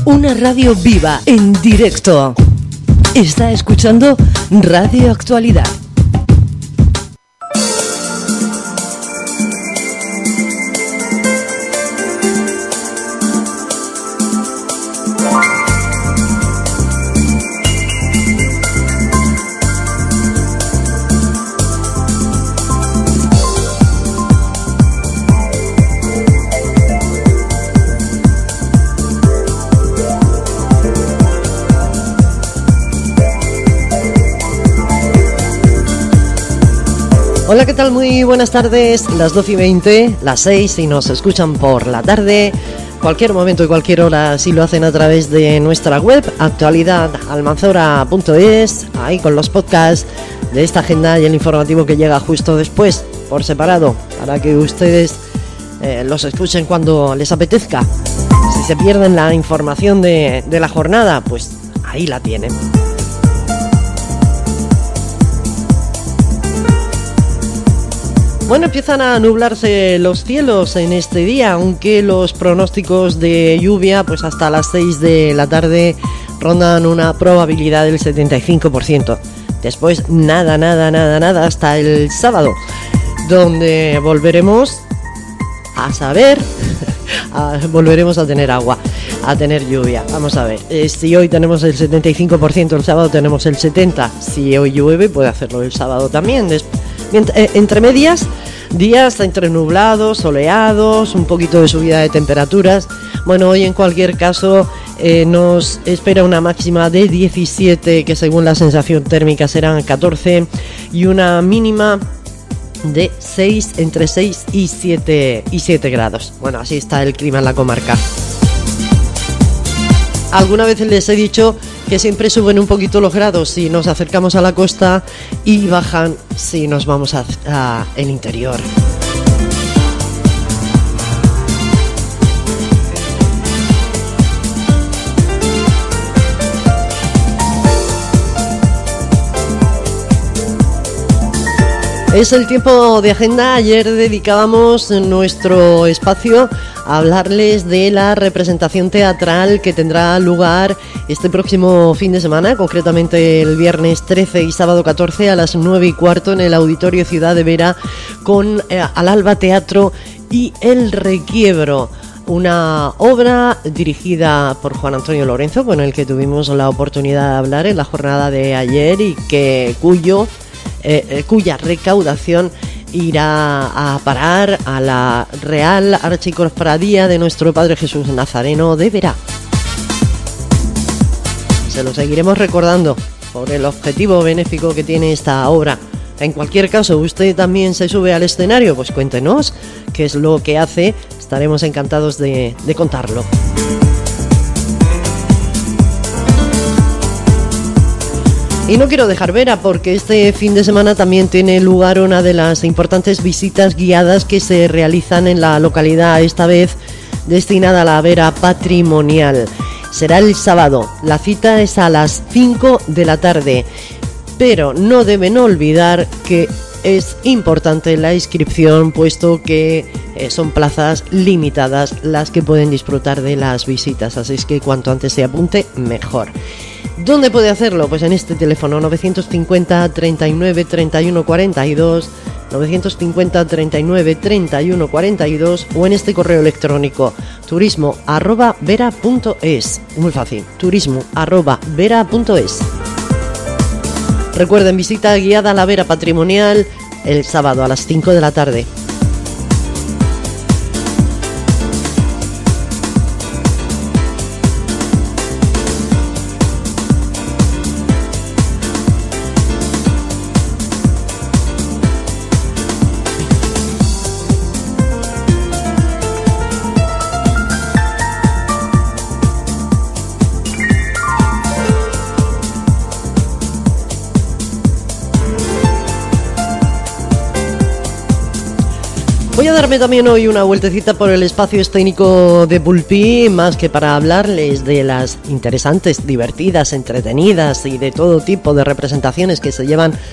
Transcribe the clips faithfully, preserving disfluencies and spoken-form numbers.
Una radio viva, en directo. Está escuchando Radio Actualidad. Hola, ¿qué tal? Muy buenas tardes, las doce y veinte, las seis si nos escuchan por la tarde, cualquier momento y cualquier hora si lo hacen a través de nuestra web, actualidad almanzora punto es, ahí con los podcasts de esta agenda y el informativo que llega justo después, por separado, para que ustedes eh, los escuchen cuando les apetezca. Si se pierden la información de, de la jornada, pues ahí la tienen. Bueno, empiezan a nublarse los cielos en este día, aunque los pronósticos de lluvia, pues hasta las seis de la tarde rondan una probabilidad del setenta y cinco por ciento. Después nada, nada, nada, nada hasta el sábado, donde volveremos a saber, a, volveremos a tener agua, a tener lluvia. Vamos a ver, eh, si hoy tenemos el setenta y cinco por ciento, el sábado tenemos el setenta por ciento. Si hoy llueve, puede hacerlo el sábado también. Des- Entre medias, días entre nublados, soleados, un poquito de subida de temperaturas. Bueno, hoy en cualquier caso eh, nos espera una máxima de diecisiete, que según la sensación térmica serán catorce, y una mínima de seis, entre seis y siete, y siete grados. Bueno, así está el clima en la comarca. Alguna vez les he dicho que siempre suben un poquito los grados si nos acercamos a la costa y bajan si nos vamos a, a el interior. Es el tiempo de agenda. Ayer dedicábamos nuestro espacio a hablarles de la representación teatral que tendrá lugar este próximo fin de semana, concretamente el viernes trece y sábado catorce a las nueve y cuarto en el Auditorio Ciudad de Vera, con eh, Al Alba Teatro y El Requiebro. Una obra dirigida por Juan Antonio Lorenzo, con el que tuvimos la oportunidad de hablar en la jornada de ayer y que cuyo Eh, cuya recaudación irá a parar a la Real Archicofradía de Nuestro Padre Jesús Nazareno de Vera. Se lo seguiremos recordando por el objetivo benéfico que tiene esta obra. En cualquier caso, usted también se sube al escenario, pues cuéntenos qué es lo que hace, estaremos encantados de, de contarlo. Y no quiero dejar Vera, porque este fin de semana también tiene lugar una de las importantes visitas guiadas que se realizan en la localidad, esta vez destinada a la Vera patrimonial. Será el sábado, la cita es a las cinco de la tarde, pero no deben olvidar que es importante la inscripción, puesto que eh, son plazas limitadas las que pueden disfrutar de las visitas, así es que cuanto antes se apunte, mejor. ¿Dónde puede hacerlo? Pues en este teléfono novecientos cincuenta, treinta y nueve, treinta y uno, cuarenta y dos, novecientos cincuenta, treinta y nueve, treinta y uno, cuarenta y dos, o en este correo electrónico turismo arroba vera punto es. Muy fácil, turismo arroba vera punto es. Recuerden, visita guiada a la Vera patrimonial el sábado a las cinco de la tarde. Voy a darme también hoy una vueltecita por el espacio escénico de Pulpí, más que para hablarles de las interesantes, divertidas, entretenidas y de todo tipo de representaciones que se llevan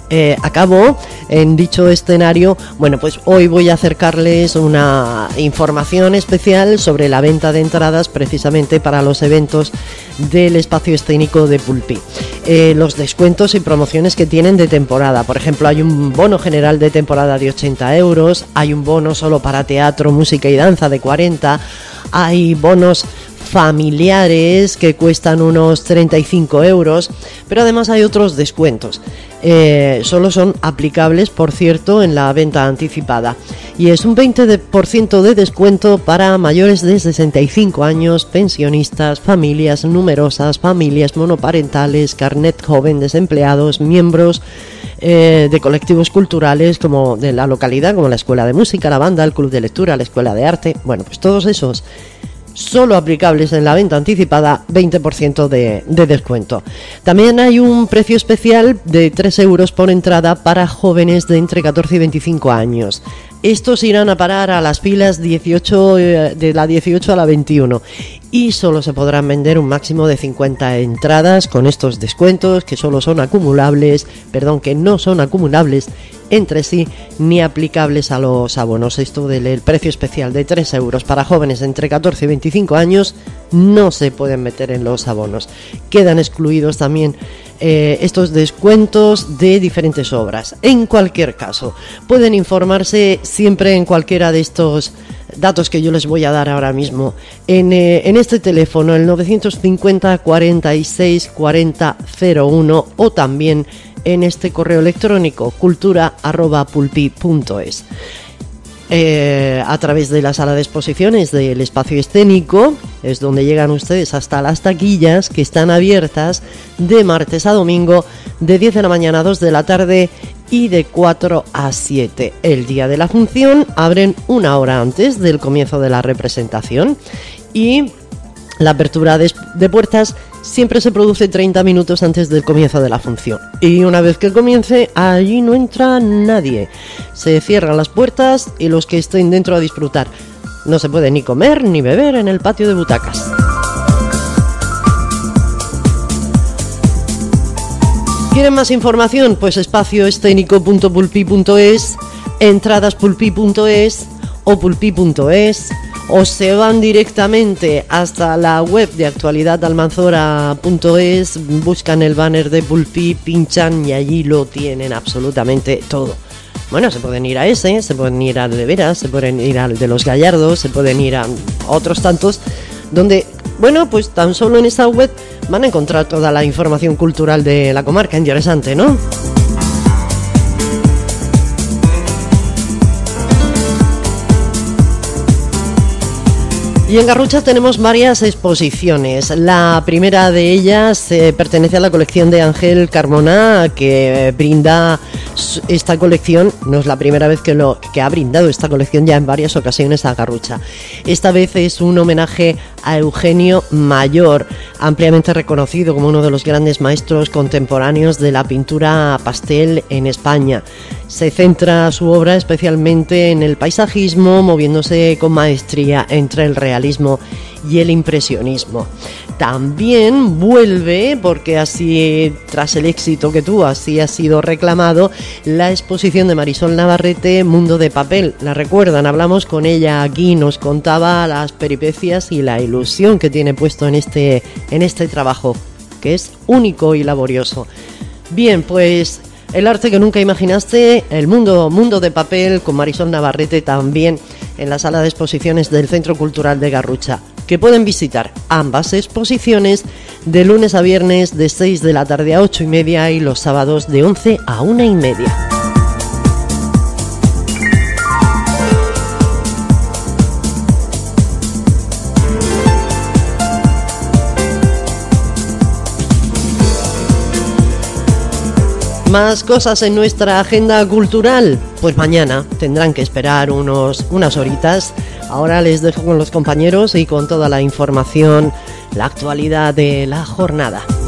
eh, a cabo en dicho escenario. Bueno, pues hoy voy a acercarles una información especial sobre la venta de entradas precisamente para los eventos del espacio escénico de Pulpí. Eh, los descuentos y promociones que tienen de temporada. Por ejemplo, hay un bono general de temporada de ochenta euros, hay un bono solo para teatro, música y danza de cuarenta, hay bonos familiares que cuestan unos treinta y cinco euros, pero además hay otros descuentos. Eh, solo son aplicables, por cierto, en la venta anticipada, y es un veinte por ciento de descuento para mayores de sesenta y cinco años, pensionistas, familias numerosas, familias monoparentales, carnet joven, desempleados, miembros eh, de colectivos culturales como de la localidad, como la Escuela de Música, la Banda, el Club de Lectura, la Escuela de Arte. Bueno, pues todos esos solo aplicables en la venta anticipada, veinte por ciento de, de descuento. También hay un precio especial de tres euros por entrada para jóvenes de entre catorce y veinticinco años. Estos irán a parar a las filas dieciocho, eh, de la dieciocho a la veintiuno, y solo se podrán vender un máximo de cincuenta entradas con estos descuentos que solo son acumulables, perdón, que no son acumulables entre sí ni aplicables a los abonos. Esto del precio especial de tres euros para jóvenes entre catorce y veinticinco años no se pueden meter en los abonos. Quedan excluidos también eh, estos descuentos de diferentes obras. En cualquier caso, pueden informarse siempre en cualquiera de estos datos que yo les voy a dar ahora mismo en, eh, en este teléfono, el novecientos cincuenta cuarenta y seis cuarenta cero uno, o también en este correo electrónico cultura arroba pulpi punto es. Eh, a través de la sala de exposiciones del espacio escénico es donde llegan ustedes hasta las taquillas, que están abiertas de martes a domingo de diez de la mañana a dos de la tarde y de cuatro a siete. El día de la función abren una hora antes del comienzo de la representación, y la apertura de, de puertas siempre se produce treinta minutos antes del comienzo de la función. Y una vez que comience, allí no entra nadie. Se cierran las puertas y los que estén dentro a disfrutar. No se puede ni comer ni beber en el patio de butacas. ¿Quieren más información? Pues espacio escénico punto pulpi punto es, entradas pulpi punto es o pulpi punto es, o se van directamente hasta la web de actualidad almanzora punto es, buscan el banner de Pulpí, pinchan y allí lo tienen absolutamente todo. Bueno, se pueden ir a ese, se pueden ir al de Veras, se pueden ir al de los Gallardos, se pueden ir a otros tantos, donde, bueno, pues tan solo en esta web van a encontrar toda la información cultural de la comarca. Interesante, ¿no? Y en Garrucha tenemos varias exposiciones. La primera de ellas eh, pertenece a la colección de Ángel Carmona, que brinda esta colección. No es la primera vez que, lo, que ha brindado esta colección, ya en varias ocasiones a Garrucha. Esta vez es un homenaje a Eugenio Mayor, ampliamente reconocido como uno de los grandes maestros contemporáneos de la pintura pastel en España. Se centra su obra especialmente en el paisajismo, moviéndose con maestría entre el realismo y el impresionismo. También vuelve, porque así, tras el éxito que tuvo, así ha sido reclamado, la exposición de Marisol Navarrete, Mundo de Papel. ¿La recuerdan? Hablamos con ella aquí, nos contaba las peripecias y la ilusión que tiene puesto en este, en este trabajo, que es único y laborioso. Bien, pues el arte que nunca imaginaste, el mundo, mundo de papel, con Marisol Navarrete, también en la sala de exposiciones del Centro Cultural de Garrucha, que pueden visitar ambas exposiciones de lunes a viernes de seis de la tarde a ocho y media y los sábados de once a una y media. Más cosas en nuestra agenda cultural, pues mañana tendrán que esperar unos, unas horitas. Ahora les dejo con los compañeros y con toda la información, la actualidad de la jornada.